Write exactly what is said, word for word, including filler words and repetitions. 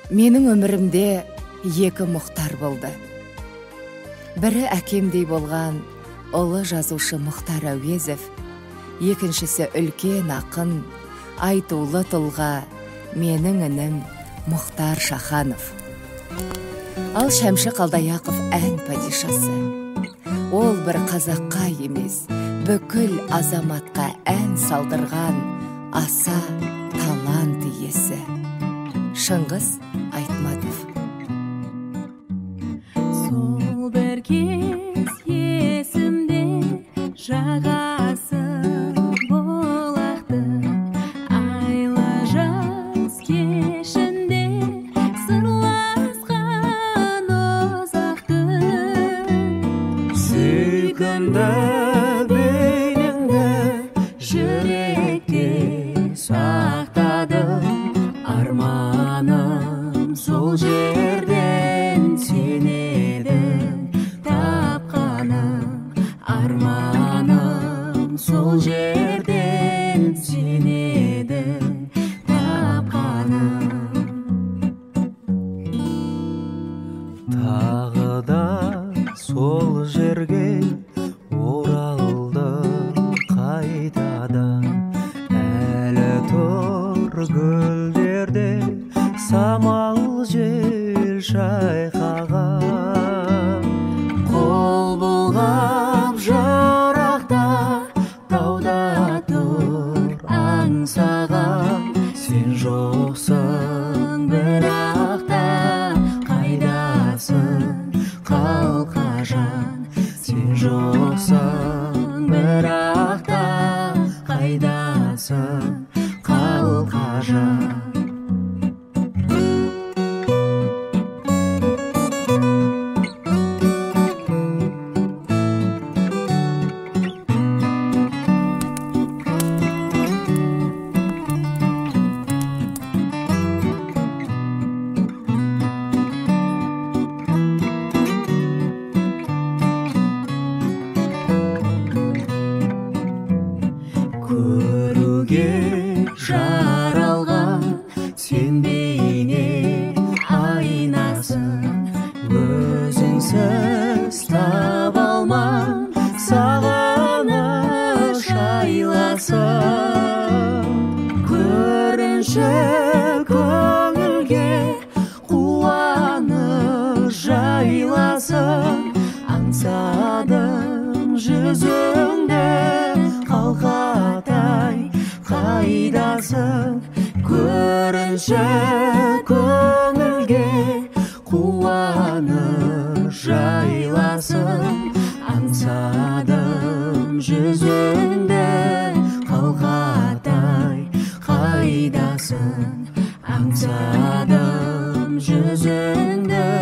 Менің өмірімде екі Мұхтар болды. Бірі әкемдей болған ұлы жазушы Мұхтар Әуезов, екіншісі үлкен ақын, айтулы тұлға менің інім Мұхтар Шаханов. Ал Шәмші Қалдаяқов ән падишасы. Ол бір қазаққа емес, бүкіл азаматқа ән салдырған аса талант иесі. Шыңғыс Айтматов. Сол бір кез есімде жағасы болақты, айлы жаз кешінде сырласқан ұзақты. Сүйкімді бейнеңді жүректе сақтадым, арманым сол жерден сен едің тапқаным, арманым сол жерден сен едің тапқаным. Тағы да сол жерге оралдым қайтадан, әлі тұр гүлдерде самал жел шайқаған. Қол бұлғап жырақта тауда тұр аңсаған, сен жоқсың бірақ та қайдасың қалқажан, сен жоқсың бірақ та қайдасың қалқажан. Көруге жаралған сен бейне айнасың, өзіңсіз таба алман сағыныш айласын. Көрінші көңілге қуаныш жайласын, аңсадым жүзіңді қалқатай қайдасың. Көрінші көңілге қуаныш жайласын, аңсадым жүзіңді қалқатай қайдасың, аңсадым жүзіңді